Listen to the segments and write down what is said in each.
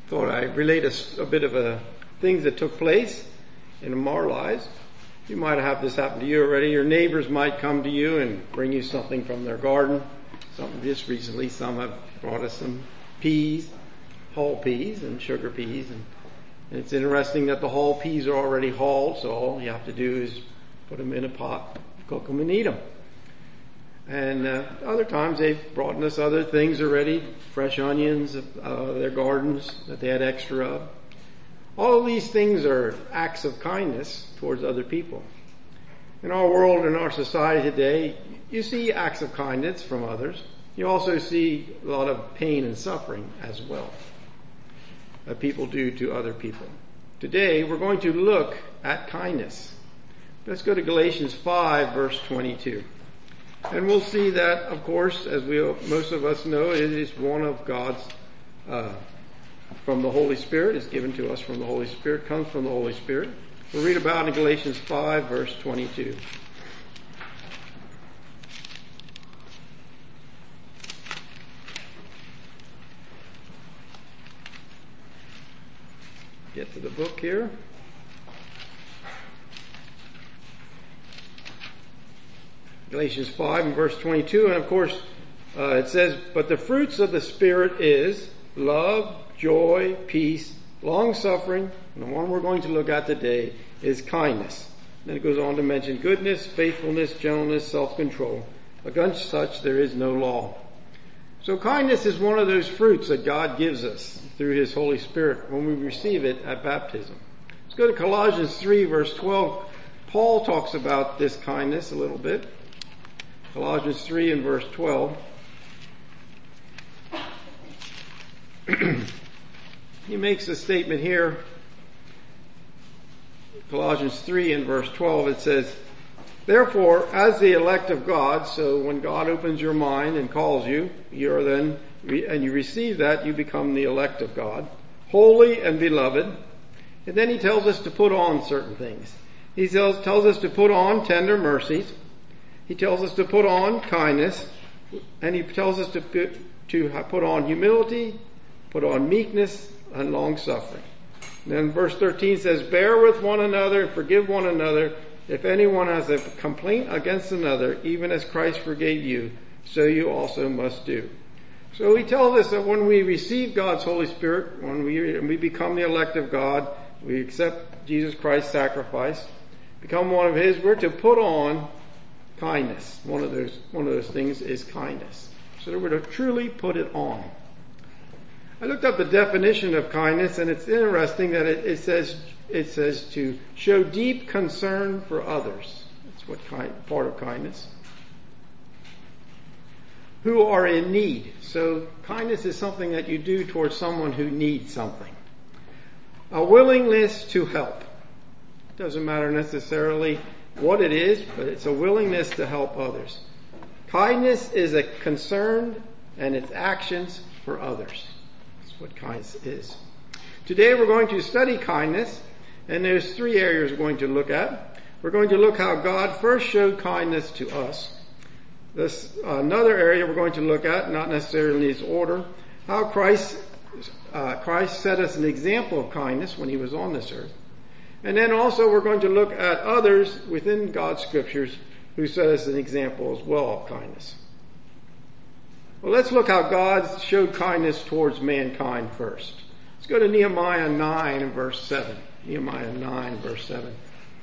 thought I'd relate a bit of things that took place in our lives. You might have this happen to you already. Your neighbors might come to you and bring you something from their garden. Something just recently, some have brought us some peas, hull peas and sugar peas. And it's interesting that the hull peas are already hulled, so all you have to do is put them in a pot, cook them and eat them. And other times they've brought us other things already, fresh onions, their gardens that they had extra of. All of these things are acts of kindness towards other people. In our world, in our society today, you see acts of kindness from others. You also see a lot of pain and suffering as well that people do to other people. Today, we're going to look at kindness. Let's go to Galatians 5, verse 22. And we'll see that, of course, as most of us know, it is one of God's, from the Holy Spirit. It's given to us from the Holy Spirit, comes from the Holy Spirit. We'll read about in Galatians 5, verse 22. Get to the book here. Galatians 5 and verse 22, and of course it says, but the fruits of the Spirit is love, joy, peace, long-suffering, and the one we're going to look at today is kindness. Then it goes on to mention goodness, faithfulness, gentleness, self-control. Against such there is no law. So kindness is one of those fruits that God gives us through His Holy Spirit when we receive it at baptism. Let's go to Colossians 3 verse 12. Paul talks about this kindness a little bit. Colossians 3 and verse 12. He makes a statement here. Colossians 3 and verse 12, it says, therefore, as the elect of God, so when God opens your mind and calls you, you're then, and you receive that, you become the elect of God, holy and beloved. And then he tells us to put on certain things. He tells us to put on tender mercies. He tells us to put on kindness, and he tells us to put on humility, put on meekness, and long-suffering. And then verse 13 says, bear with one another and forgive one another. If anyone has a complaint against another, even as Christ forgave you, so you also must do. So he tells us that when we receive God's Holy Spirit, when we become the elect of God, we accept Jesus Christ's sacrifice, become one of His, we're to put on kindness. One of those things is kindness. So that we're to truly put it on. I looked up the definition of kindness, and it's interesting that it says to show deep concern for others. That's what part of kindness. Who are in need. So kindness is something that you do towards someone who needs something. A willingness to help. Doesn't matter necessarily what it is, but it's a willingness to help others. Kindness is a concern and its actions for others. That's what kindness is. Today we're going to study kindness, and there's 3 areas we're going to look at. We're going to look how God first showed kindness to us. Another area we're going to look at, not necessarily in this order, how Christ set us an example of kindness when He was on this earth. And then also we're going to look at others within God's scriptures who set us an example as well of kindness. Well, let's look how God showed kindness towards mankind first. Let's go to Nehemiah 9 and verse 7. Nehemiah 9 verse 7.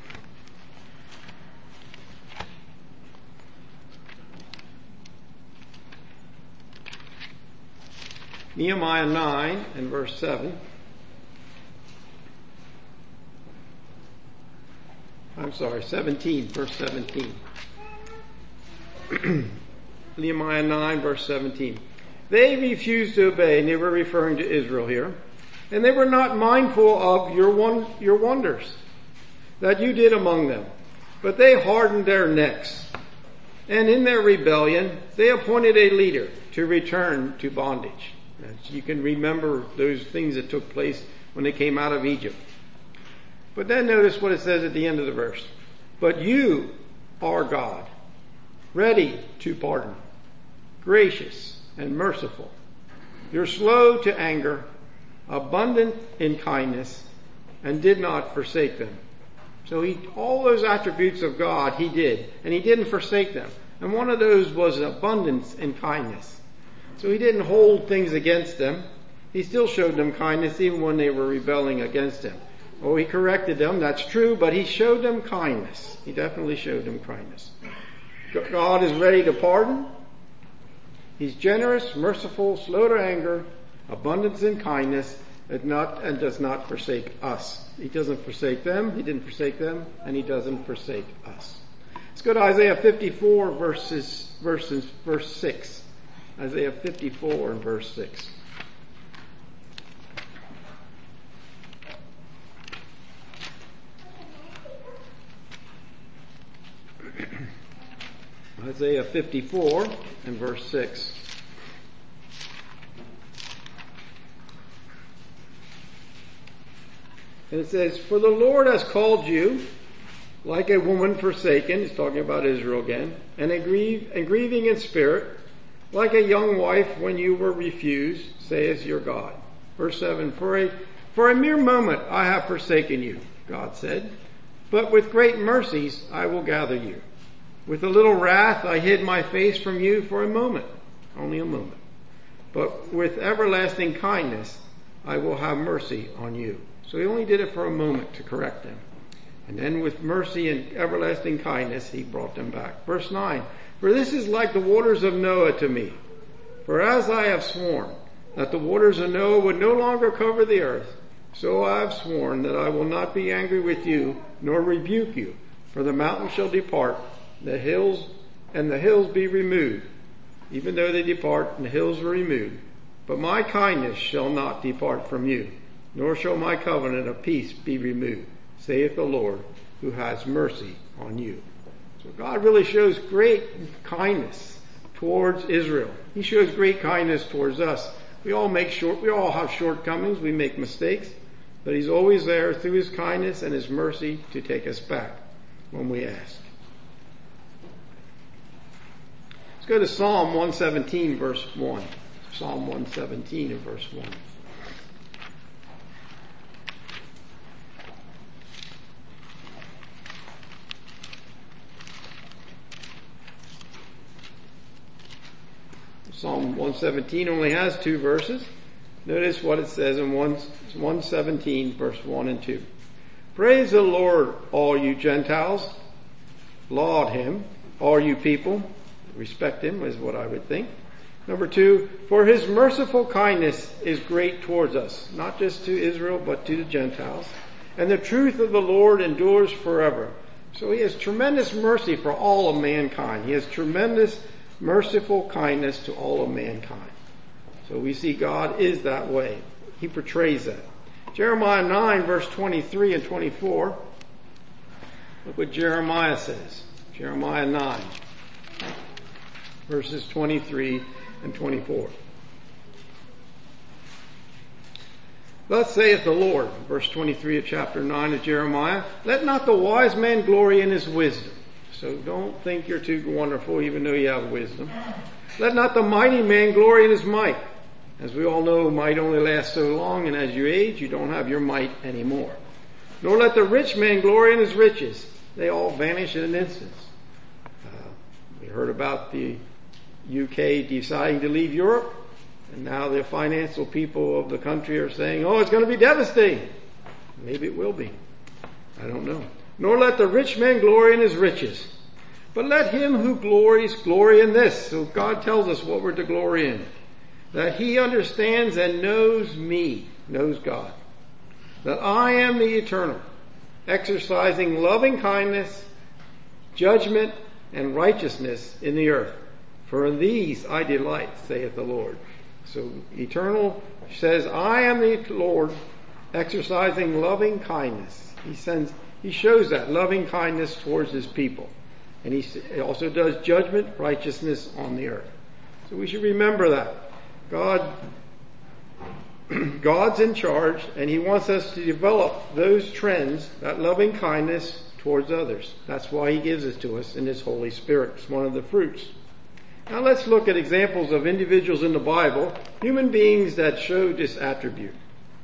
Nehemiah 9 and verse 7. I'm sorry, 17, verse 17. Nehemiah 9, verse 17. They refused to obey, and they were referring to Israel here, and they were not mindful of your wonders that you did among them, but they hardened their necks, and in their rebellion they appointed a leader to return to bondage. You can remember those things that took place when they came out of Egypt. But then notice what it says at the end of the verse. But you are God, ready to pardon, gracious and merciful. You're slow to anger abundant in kindness, and did not forsake them. So all those attributes of God he did, and he didn't forsake them. And one of those was abundance in kindness. So he didn't hold things against them. He still showed them kindness even when they were rebelling against him. Oh, he corrected them, that's true, but he showed them kindness. He definitely showed them kindness. God is ready to pardon. He's generous, merciful, slow to anger, abundance in kindness, and does not forsake us. He doesn't forsake them, he didn't forsake them, and he doesn't forsake us. Let's go to Isaiah 54 verse 6. Isaiah 54 and verse 6. Isaiah 54 and verse 6. And it says, "For the Lord has called you like a woman forsaken," he's talking about Israel again, "and grieving in spirit, like a young wife when you were refused, says your God." Verse 7, For a mere moment I have forsaken you, God said, but with great mercies I will gather you. With a little wrath I hid my face from you for a moment, only a moment. But with everlasting kindness I will have mercy on you. So he only did it for a moment to correct them. And then with mercy and everlasting kindness he brought them back. Verse 9, "For this is like the waters of Noah to me. For as I have sworn that the waters of Noah would no longer cover the earth, so I have sworn that I will not be angry with you nor rebuke you. For the mountains shall depart, the hills be removed, even though they depart and the hills are removed. But my kindness shall not depart from you, nor shall my covenant of peace be removed, saith the Lord, who has mercy on you." So God really shows great kindness towards Israel. He shows great kindness towards us. We all have shortcomings, we make mistakes, but he's always there through his kindness and his mercy to take us back when we ask. Let's go to Psalm 117 verse 1. Psalm 117 and verse 1. Psalm 117 only has 2 verses. Notice what it says in 117 verse 1 and 2. "Praise the Lord, all you Gentiles. Laud him, all you people." Respect him is what I would think. Number 2, "For his merciful kindness is great towards us," not just to Israel, but to the Gentiles. "And the truth of the Lord endures forever." So he has tremendous mercy for all of mankind. He has tremendous merciful kindness to all of mankind. So we see God is that way. He portrays that. Jeremiah 9 verse 23 and 24. Look what Jeremiah says. Jeremiah 9 verses 23 and 24. "Thus saith the Lord," verse 23 of chapter 9 of Jeremiah, "Let not the wise man glory in his wisdom." So don't think you're too wonderful even though you have wisdom. "Let not the mighty man glory in his might." As we all know, might only lasts so long, and as you age, you don't have your might anymore. "Nor let the rich man glory in his riches." They all vanish in an instant. We heard about the UK deciding to leave Europe, and now the financial people of the country are saying, "Oh, it's going to be devastating." Maybe it will be. I don't know. "Nor let the rich man glory in his riches, but let him who glories glory in this." So God tells us what we're to glory in. "That he understands and knows me," knows God, "that I am the eternal, exercising loving kindness, judgment, and righteousness in the earth. For in these I delight, saith the Lord." So eternal says, I am the Lord, exercising loving kindness. He shows that loving kindness towards his people. And he also does judgment, righteousness on the earth. So we should remember that. God's in charge, and he wants us to develop those trends, that loving kindness towards others. That's why he gives it to us in his Holy Spirit. It's one of the fruits. Now let's look at examples of individuals in the Bible, human beings that show this attribute.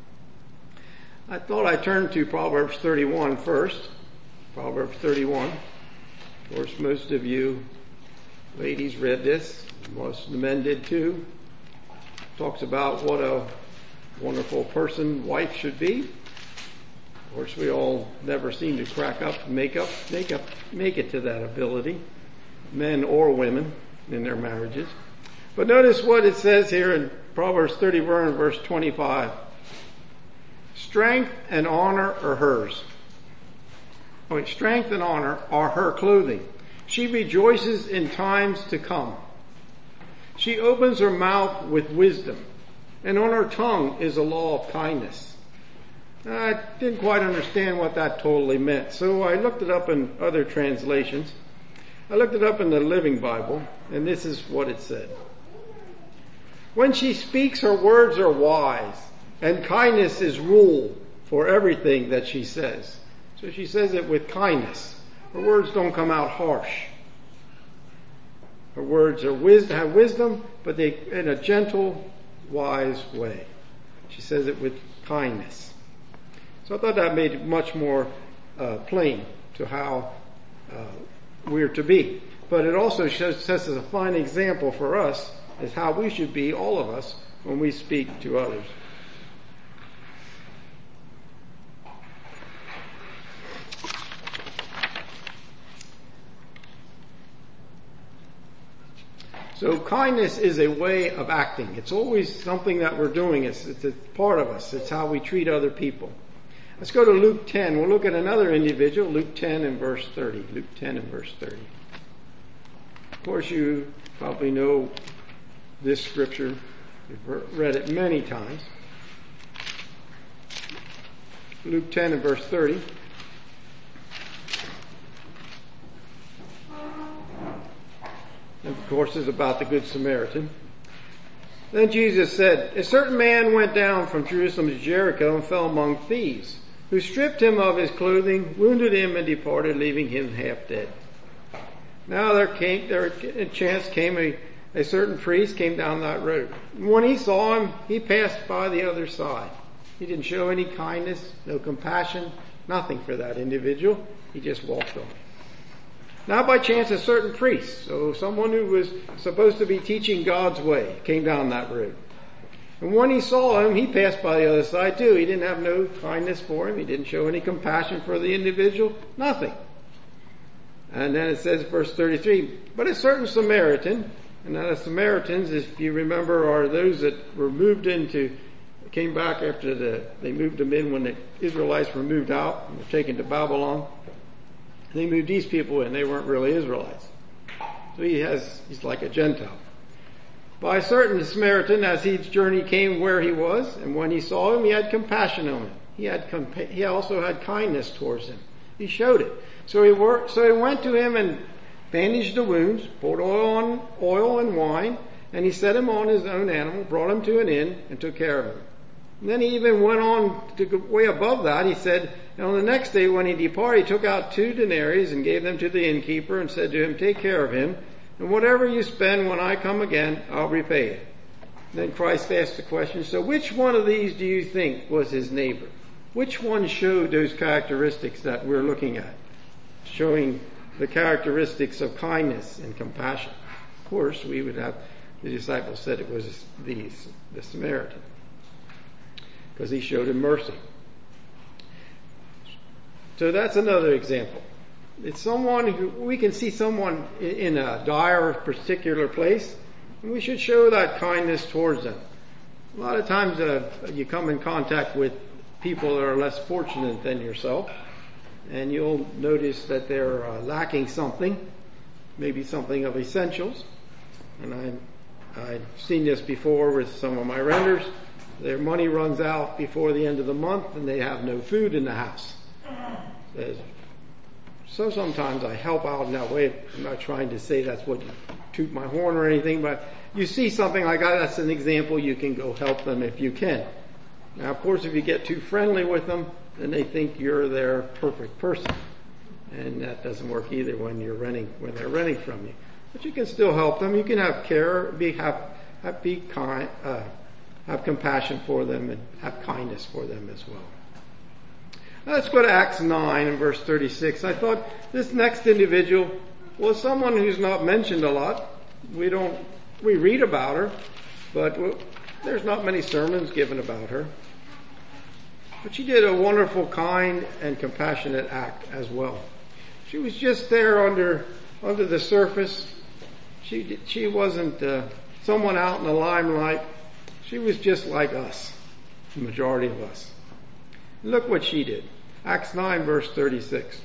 I thought I'd turn to Proverbs 31 first. Proverbs 31. Of course, most of you ladies read this. Most of the men did too. Talks about what a wonderful person wife should be. Of course, we all never seem to crack up and make it to that ability, men or women in their marriages. But notice what it says here in Proverbs 31 verse 25. Strength and honor are hers. Strength and honor are her clothing. She rejoices in times to come. She opens her mouth with wisdom, and on her tongue is a law of kindness. I didn't quite understand what that totally meant, so I looked it up in other translations. I looked it up in the Living Bible, and this is what it said. When she speaks, her words are wise, and kindness is rule for everything that she says. So she says it with kindness. Her words don't come out harsh. Her words are have wisdom, but they in a gentle, wise way. She says it with kindness. So I thought that made it much more plain to how we're to be. But it also sets as a fine example for us as how we should be, all of us, when we speak to others. So kindness is a way of acting. It's always something that we're doing. It's a part of us. It's how we treat other people. Let's go to Luke 10. We'll look at another individual, Luke 10 and verse 30. Luke 10 and verse 30. Of course, you probably know this scripture. You've read it many times. Luke 10 and verse 30. And of course, is about the Good Samaritan. Then Jesus said, a certain man went down from Jerusalem to Jericho and fell among thieves, who stripped him of his clothing, wounded him, and departed, leaving him half dead. Now a chance came a certain priest came down that road. And when he saw him, he passed by the other side. He didn't show any kindness, no compassion, nothing for that individual. He just walked on. Now by chance a certain priest, so someone who was supposed to be teaching God's way, came down that road. And when he saw him, he passed by the other side too. He didn't have no kindness for him. He didn't show any compassion for the individual. Nothing. And then it says, verse 33, but a certain Samaritan, and now the Samaritans, if you remember, are those that were came back after they moved them in when the Israelites were moved out and were taken to Babylon. They moved these people in. They weren't really Israelites. So he's like a Gentile. By a certain Samaritan, as his journey came where he was, and when he saw him, he had compassion on him. He also had kindness towards him. He showed it. So he went to him and bandaged the wounds, poured oil and wine, and he set him on his own animal, brought him to an inn, and took care of him. And then he even went on to go way above that. He said, and on the next day when he departed, he took out 2 denarii and gave them to the innkeeper and said to him, take care of him, and whatever you spend when I come again, I'll repay it. Then Christ asked the question, so which one of these do you think was his neighbor? Which one showed those characteristics that we're looking at? Showing the characteristics of kindness and compassion. Of course, we would have, the disciples said it was the Samaritan, because he showed him mercy. So that's another example. It's someone who, we can see someone in a dire particular place, and we should show that kindness towards them. A lot of times you come in contact with people that are less fortunate than yourself, and you'll notice that they're lacking something, maybe something of essentials. And I've seen this before with some of my renters. Their money runs out before the end of the month, and they have no food in the house. So sometimes I help out in that way. I'm not trying to say that's what you toot my horn or anything, but you see something like that, that's an example. You can go help them if you can. Now, of course, if you get too friendly with them, then they think you're their perfect person. And that doesn't work either when they're renting from you. But you can still help them. You can have care, have compassion for them, and have kindness for them as well. Let's go to Acts 9 and verse 36. I thought this next individual was someone who's not mentioned a lot. We read about her, but there's not many sermons given about her. But she did a wonderful, kind, and compassionate act as well. She was just there under the surface. She wasn't someone out in the limelight. She was just like us, the majority of us. Look what she did. Acts 9 verse 36.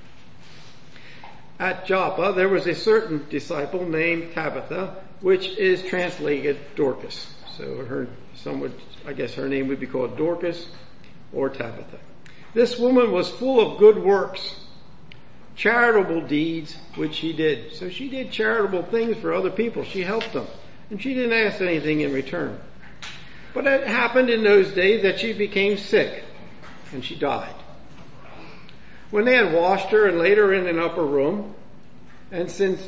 At Joppa there was a certain disciple named Tabitha, which is translated Dorcas. So I guess her name would be called Dorcas or Tabitha. This woman was full of good works, charitable deeds, which she did. So she did charitable things for other people. She helped them. And she didn't ask anything in return. But it happened in those days that she became sick and she died. When they had washed her and laid her in an upper room, and since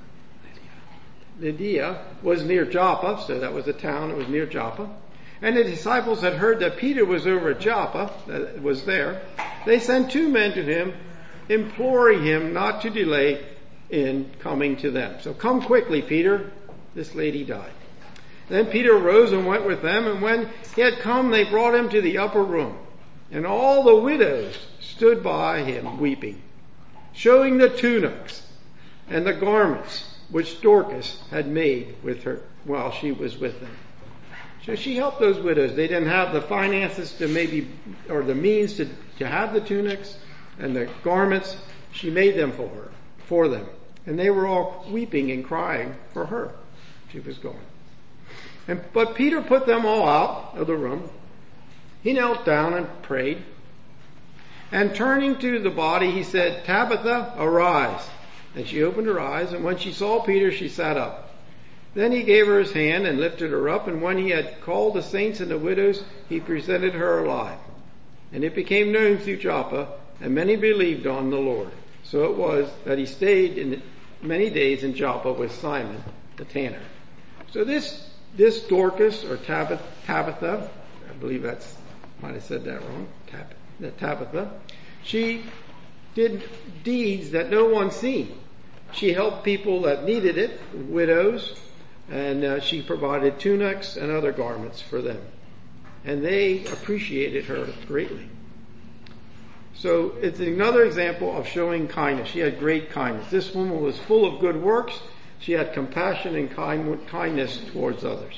Lydia was near Joppa, so that was a town that was near Joppa, and the disciples had heard that Peter was over at Joppa, that was there, they sent 2 men to him, imploring him not to delay in coming to them. So come quickly, Peter. This lady died. Then Peter rose and went with them, and when he had come, they brought him to the upper room. And all the widows stood by him weeping, showing the tunics and the garments which Dorcas had made with her while she was with them. So she helped those widows. They didn't have the finances or the means to have the tunics and the garments. She made them for them. And they were all weeping and crying for her. She was gone. But Peter put them all out of the room. He knelt down and prayed. And turning to the body, he said, Tabitha, arise. And she opened her eyes, and when she saw Peter, she sat up. Then he gave her his hand and lifted her up, and when he had called the saints and the widows, he presented her alive. And it became known through Joppa, and many believed on the Lord. So it was that he stayed many days in Joppa with Simon the tanner. So this Dorcas, or Tabitha, I believe might have said that wrong, Tabitha, she did deeds that no one seen. She helped people that needed it, widows, and she provided tunics and other garments for them. And they appreciated her greatly. So it's another example of showing kindness. She had great kindness. This woman was full of good works. She had compassion and kindness towards others.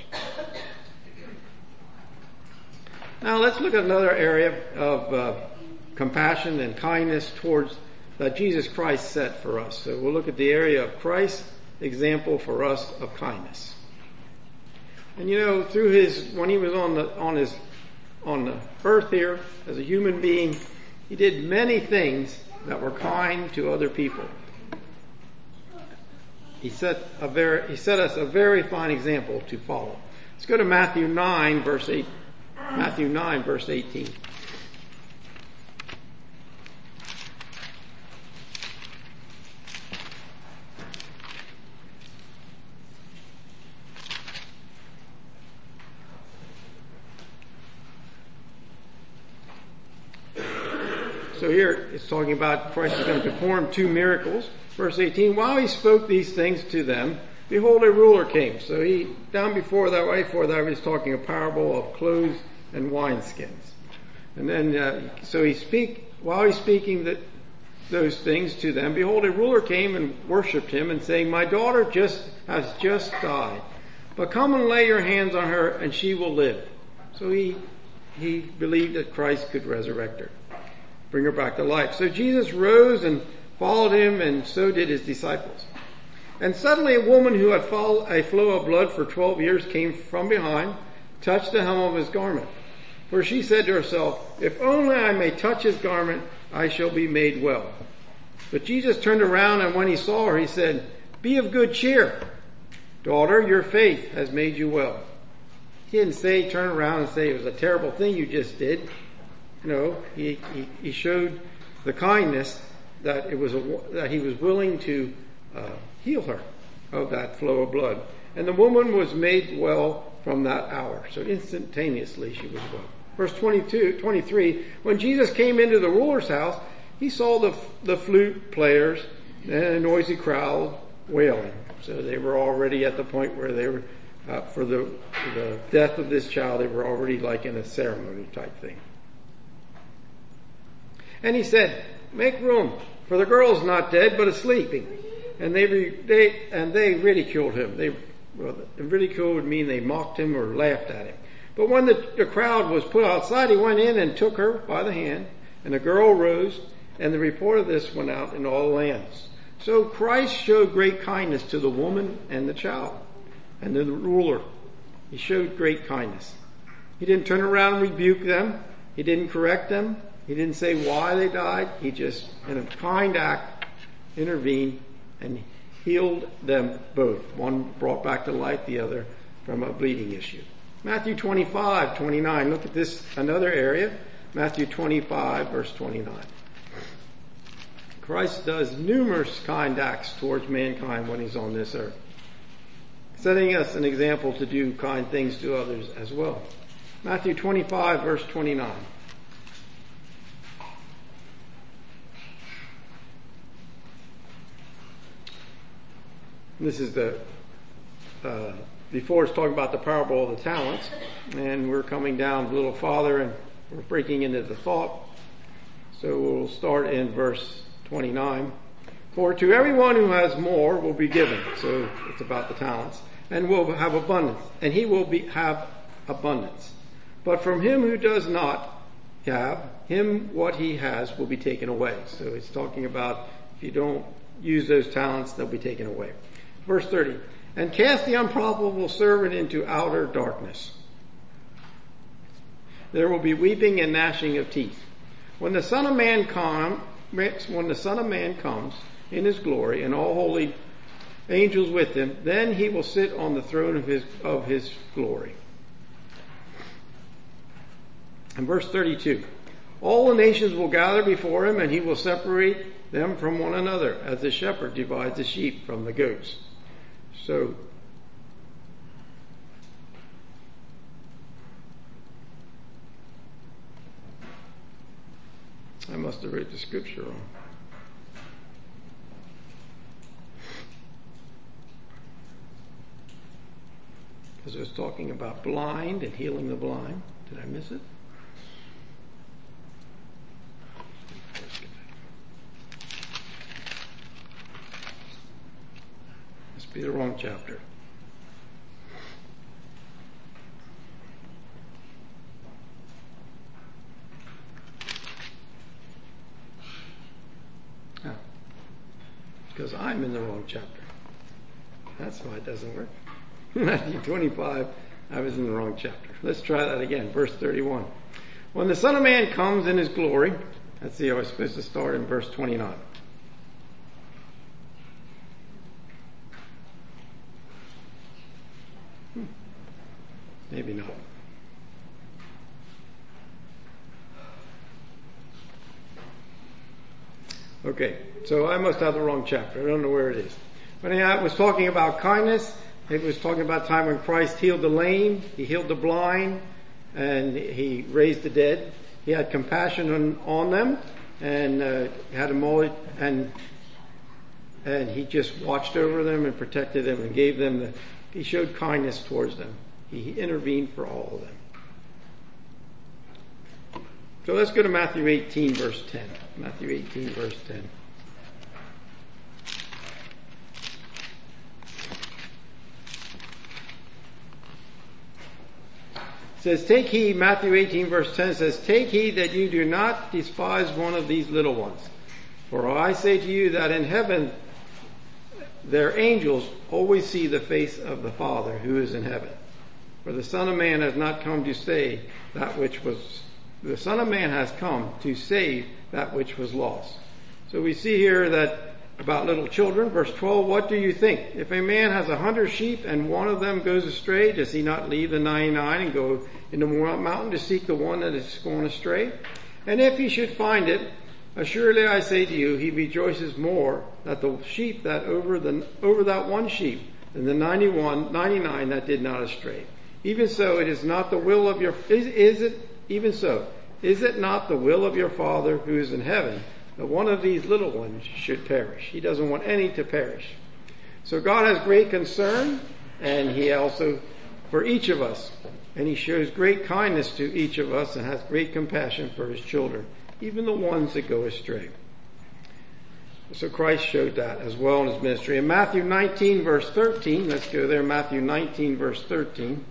Now let's look at another area of compassion and kindness towards that Jesus Christ set for us. So we'll look at the area of Christ's example for us of kindness. And through when he was on the earth here as a human being, he did many things that were kind to other people. He set us a very fine example to follow. Let's go to Matthew 9 verse 18. So here it's talking about Christ is going to perform 2 miracles. Verse 18, while he spoke these things to them, behold, a ruler came. So before that, he's talking a parable of clothes and wineskins. And then, while he's speaking those things to them, behold, a ruler came and worshipped him and saying, my daughter has just died, but come and lay your hands on her and she will live. So he believed that Christ could resurrect her, bring her back to life. So Jesus rose and followed him, and so did his disciples. And suddenly a woman who had a flow of blood for 12 years came from behind, touched the hem of his garment. For she said to herself, if only I may touch his garment, I shall be made well. But Jesus turned around, and when he saw her, he said, be of good cheer. Daughter, your faith has made you well. He didn't turn around and say it was a terrible thing you just did. No, he showed the kindness that that he was willing to heal her of that flow of blood. And the woman was made well from that hour. So instantaneously she was well. Verse 23, when Jesus came into the ruler's house, he saw the flute players and a noisy crowd wailing. So they were already at the point where they were, for the death of this child, they were already like in a ceremony type thing. And he said, make room, for the girl is not dead, but is sleeping. And they ridiculed him. Ridicule would mean they mocked him or laughed at him. But when the crowd was put outside, he went in and took her by the hand, and the girl rose, and the report of this went out in all the lands. So Christ showed great kindness to the woman and the child, and to the ruler. He showed great kindness. He didn't turn around and rebuke them. He didn't correct them. He didn't say why they died. He just, in a kind act, intervened and healed them both. One brought back to life, the other from a bleeding issue. Matthew 25:29. Look at this, another area. Matthew 25, verse 29. Christ does numerous kind acts towards mankind when he's on this earth, setting us an example to do kind things to others as well. Matthew 25, verse 29. This is before it's talking about the parable of the talents, and we're coming down a little farther and we're breaking into the thought. So we'll start in verse 29. For to everyone who has more will be given. So it's about the talents. And will have abundance. And he will have abundance. But from him who does not have, him what he has will be taken away. So it's talking about if you don't use those talents, they'll be taken away. Verse 30. And cast the unprofitable servant into outer darkness. There will be weeping and gnashing of teeth. When the Son of Man comes in his glory and all holy angels with him, then he will sit on the throne of his glory. And verse 32. All the nations will gather before him, and he will separate them from one another, as the shepherd divides the sheep from the goats. So, I must have read the scripture wrong. Because it was talking about blind and healing the blind. Did I miss it? Must be the wrong chapter. Because I'm in the wrong chapter. That's why it doesn't work. Matthew 25, I was in the wrong chapter. Let's try that again. Verse 31. When the Son of Man comes in his glory, let's see, I was supposed to start in verse 29. Maybe not. Okay, so I must have the wrong chapter. I don't know where it is. But anyhow, it was talking about kindness. It was talking about time when Christ healed the lame, he healed the blind, and he raised the dead. He had compassion on them, and had them all, and he just watched over them and protected them and gave them he showed kindness towards them. He intervened for all of them. So let's go to Matthew 18, verse 10. Matthew 18, verse 10. It says, take heed, Matthew 18, verse 10 says, take heed that you do not despise one of these little ones. For I say to you that in heaven their angels always see the face of the Father who is in heaven. For the Son of Man has not come to save that which was the Son of Man has come to save that which was lost. So we see here that about little children, verse 12, what do you think? If a man has 100 sheep and one of them goes astray, does he not leave the 99 and go into the mountain to seek the one that is gone astray? And if he should find it, assuredly I say to you, he rejoices more that the sheep that over that one sheep than the 99 that did not astray. Even so, it is not the will of your, is it Even so, is it not the will of your Father who is in heaven that one of these little ones should perish? He doesn't want any to perish. So God has great concern, and He also for each of us. And He shows great kindness to each of us and has great compassion for His children, even the ones that go astray. So Christ showed that as well in His ministry. In Matthew 19 verse 13, let's go there, Matthew 19 verse 13.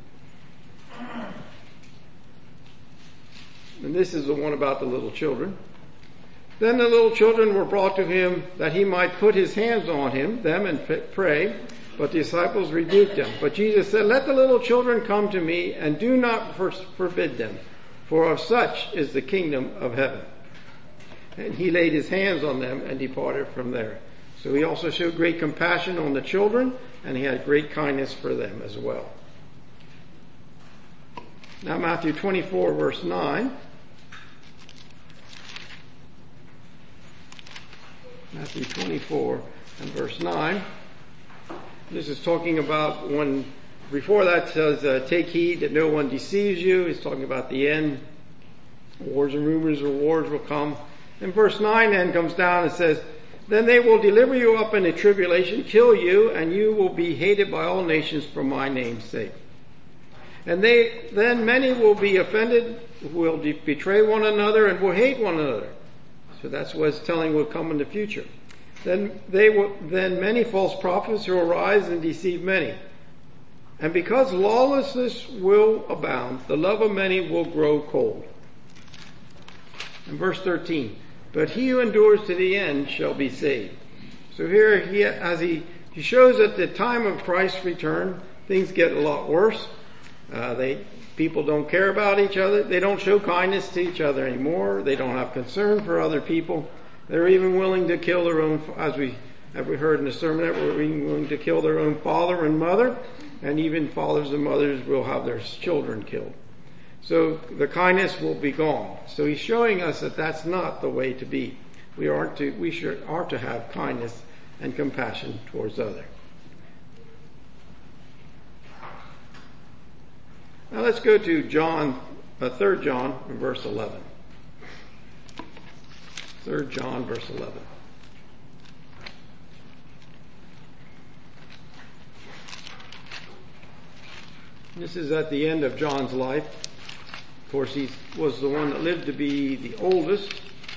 And this is the one about the little children. Then the little children were brought to Him that He might put His hands on them and pray. But the disciples rebuked them. But Jesus said, let the little children come to me and do not forbid them, for of such is the kingdom of heaven. And He laid His hands on them and departed from there. So He also showed great compassion on the children, and He had great kindness for them as well. Now Matthew 24 verse 9. Matthew 24 and verse 9. This is talking about when, before that says, take heed that no one deceives you. He's talking about the end. Wars and rumors of wars will come. And verse 9 then comes down and says, then they will deliver you up into tribulation, kill you, and you will be hated by all nations for my name's sake. And then many will be offended, will betray one another, and will hate one another. So that's what it's telling will come in the future. Then many false prophets will arise and deceive many. And because lawlessness will abound, the love of many will grow cold. And verse 13, but he who endures to the end shall be saved. So here, he shows at the time of Christ's return, things get a lot worse. People don't care about each other. They don't show kindness to each other anymore. They don't have concern for other people. They're even willing to kill their own, as we heard in the sermon, they're even willing to kill their own father and mother, and even fathers and mothers will have their children killed. So the kindness will be gone. So He's showing us that that's not the way to be. We are to have kindness and compassion towards others. Now let's go to 3 John verse 11. 3 John verse 11. This is at the end of John's life. Of course, he was the one that lived to be the oldest.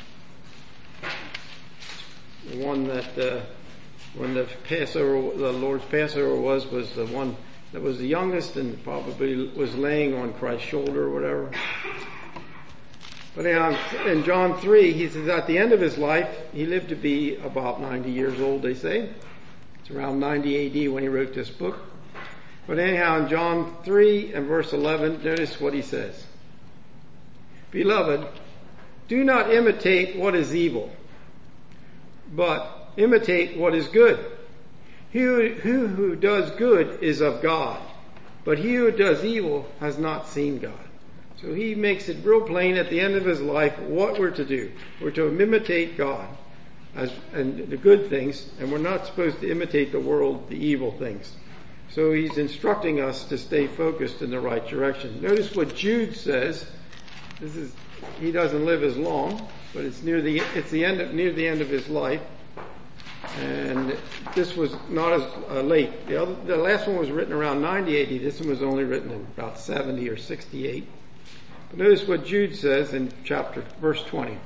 The one that, when the Lord's Passover was the one that was the youngest and probably was laying on Christ's shoulder or whatever. But in John 3, he says at the end of his life, he lived to be about 90 years old, they say. It's around 90 AD when he wrote this book. But anyhow, in John 3 and verse 11, notice what he says. Beloved, do not imitate what is evil, but imitate what is good. He who does good is of God, but he who does evil has not seen God. So he makes it real plain at the end of his life what we're to do. We're to imitate God and the good things, and we're not supposed to imitate the world, the evil things. So he's instructing us to stay focused in the right direction. Notice what Jude says. He doesn't live as long, but it's near the end of his life. And this was not as late. The last one was written around 90 AD. This one was only written in about 70 or 68. But notice what Jude says in verse 20.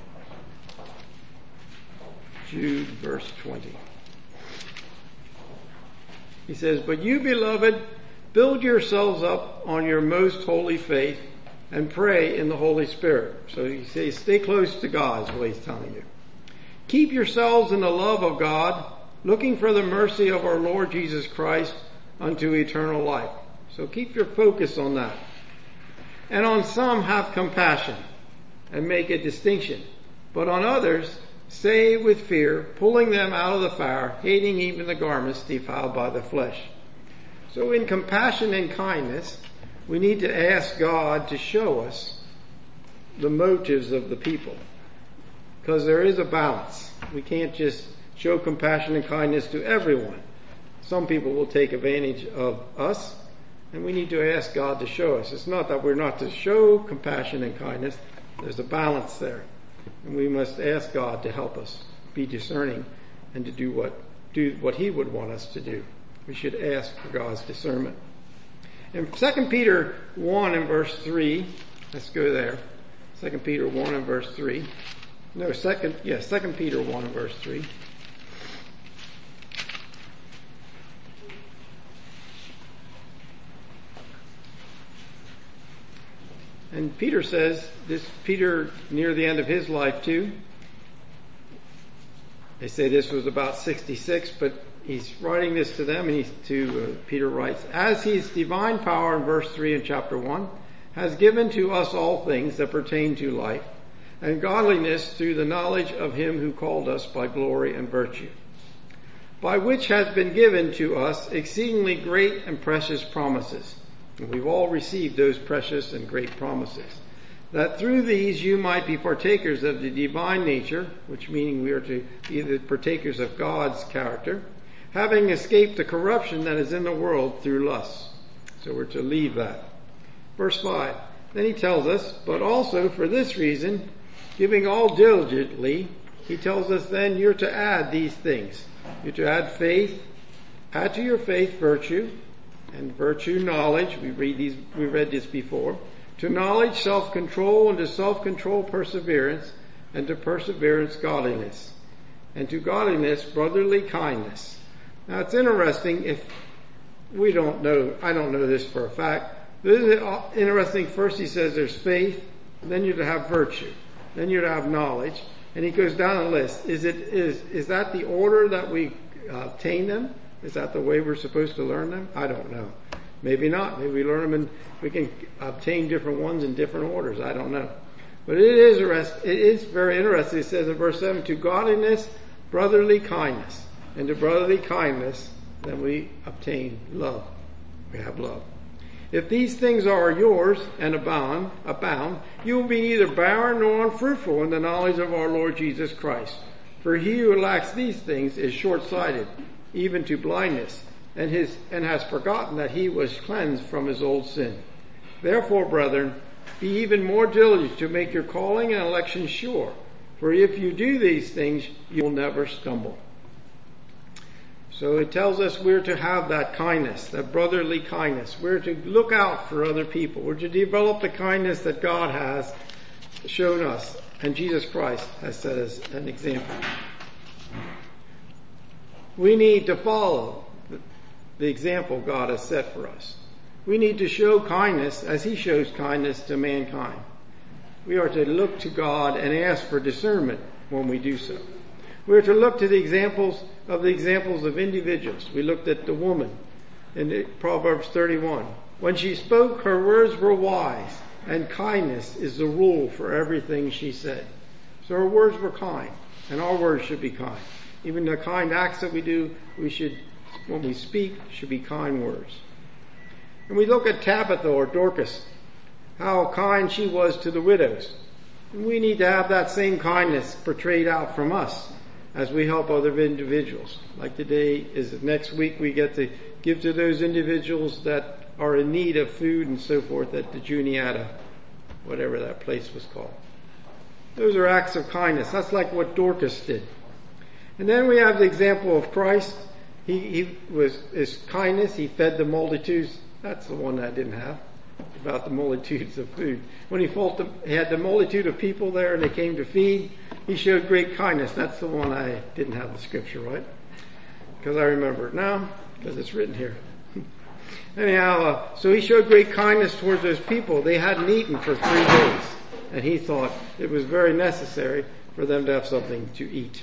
Jude verse 20. He says, but you, beloved, build yourselves up on your most holy faith and pray in the Holy Spirit. So he says, stay close to God is what he's telling you. Keep yourselves in the love of God, looking for the mercy of our Lord Jesus Christ unto eternal life. So keep your focus on that. And on some have compassion and make a distinction, but on others say with fear, pulling them out of the fire, hating even the garments defiled by the flesh. So in compassion and kindness, we need to ask God to show us the motives of the people. Because there is a balance. We can't just show compassion and kindness to everyone. Some people will take advantage of us, And we need to ask God to show us. It's not that we're not to show compassion and kindness. There's a balance there. And we must ask God to help us be discerning and to do what He would want us to do. We should ask for God's discernment. In 2 Peter 1 and verse 3, let's go there. 2 Peter 1 and verse 3. 2 Peter 1 and verse 3. And Peter says, Peter near the end of his life too, they say this was about 66, but he's writing this to them, and Peter writes, as His divine power in verse 3 in chapter 1 has given to us all things that pertain to life and godliness through the knowledge of Him who called us by glory and virtue, by which has been given to us exceedingly great and precious promises. And we've all received those precious and great promises, that through these you might be partakers of the divine nature, which meaning we are to be the partakers of God's character, having escaped the corruption that is in the world through lust. So we're to leave that. Verse 5. Then he tells us, but also for this reason, giving all diligently, he tells us then you're to add these things. You're to add faith, add to your faith virtue, and virtue knowledge. We read this before. To knowledge self-control, and to self-control perseverance, and to perseverance godliness, and to godliness brotherly kindness. Now it's interesting if we don't know, I don't know this for a fact, but isn't it interesting? First he says there's faith, then you're to have virtue, then you're to have knowledge, and he goes down the list. Is that the order that we obtain them? Is that the way we're supposed to learn them? I don't know. Maybe not. Maybe we learn them and we can obtain different ones in different orders. I don't know. But it is very interesting. It says in verse 7, to godliness, brotherly kindness. And to brotherly kindness, then we obtain love. We have love. If these things are yours and abound, you will be neither barren nor unfruitful in the knowledge of our Lord Jesus Christ. For he who lacks these things is short-sighted, even to blindness, and has forgotten that he was cleansed from his old sin. Therefore, brethren, be even more diligent to make your calling and election sure. For if you do these things, you will never stumble. So it tells us we're to have that kindness, that brotherly kindness. We're to look out for other people. We're to develop the kindness that God has shown us, and Jesus Christ has set us an example. We need to follow the example God has set for us. We need to show kindness as He shows kindness to mankind. We are to look to God and ask for discernment when we do so. We are to look to the examples of individuals. We looked at the woman in Proverbs 31. When she spoke, her words were wise, and kindness is the rule for everything she said. So her words were kind, and our words should be kind. Even the kind acts that we do, when we speak, should be kind words. And we look at Tabitha or Dorcas, how kind she was to the widows. And we need to have that same kindness portrayed out from us as we help other individuals. Like today next week we get to give to those individuals that are in need of food and so forth at the Juniata, whatever that place was called. Those are acts of kindness. That's like what Dorcas did. And then we have the example of Christ. His kindness, he fed the multitudes. That's the one I didn't have, about the multitudes of food. When he had the multitude of people there and they came to feed, he showed great kindness. That's the one I didn't have the scripture, right? Because I remember it now, because it's written here. Anyhow, so he showed great kindness towards those people. They hadn't eaten for 3 days, and he thought it was very necessary for them to have something to eat.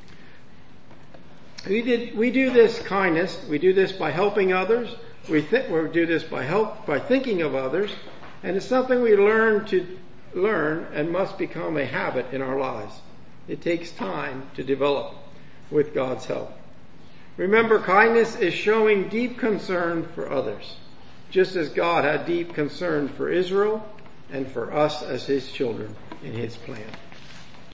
We do this kindness. We do this by helping others. We do this by thinking of others, and it's something we learn and must become a habit in our lives. It takes time to develop with God's help. Remember, kindness is showing deep concern for others, just as God had deep concern for Israel and for us as His children in His plan.